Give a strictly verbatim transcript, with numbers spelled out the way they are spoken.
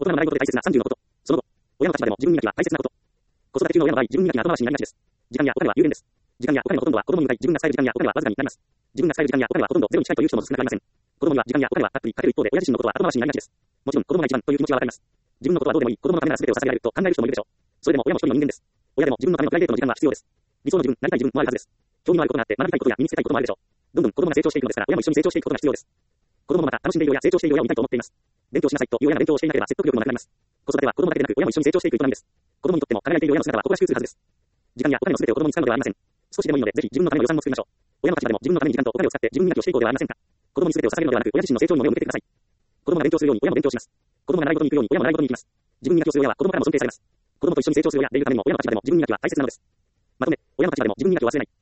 大人の習い事で大切なさんじゅうのこと。その後、親の立場でも自分磨きは大切なこと。子育て中の親の場合、自分磨きが後回しになりがちです。時間やお金は有限です。時間やお金のほとんどは子供に向かい、自分が使える時間やお金はわずかになります。自分が使える時間やお金はほとんどゼロに近いという人も少なくありません。子供には時間やお金はたっぷりかける一方で、親自身のことは後回しになりがちです。もちろん、子供が一番という気持ちはわかります。自分のことはどうでもいい、子供のためなら全てを捧げられると考える人もいるでしょう。それでも親も一人の人間です。親でも自分のためのプライベートの時間は必要です。理想の自分、なりたい自分もあるはずです。興味のあることがあって学びたいことや身につけたいこともあるでしょう。どんどん子供が成長していくのですから、親も一緒に成長していくことが必要です。子供もまた楽しんでいる親や成長している親を見たいと思っています。勉強しなさいという親が勉強をしていなければ説得力もなくなります。子育ては子供だけでなく親も一緒に成長していく営みです。子供にとっても輝いている親の姿は誇らしく映るはずです。時間やお金の全てを子供に使うのではありません。少しでもいいので、ぜひ自分のための予算も作りましょう。親の立場でも自分のために時間とお金を使って自分磨きをしていこうではありませんか。子供に全てを捧げるのではなく、親自身の成長にも目を向けてください。子供が勉強するように親も勉強します。子供が習い事に行くように親も習い事に行きます。自分磨きをする親は子供からも尊敬されます。子供と一緒に成長する親でいるためにも親の立場でも自分磨きは大切なのです。まとめ、親の立場でも自分磨きを忘れない。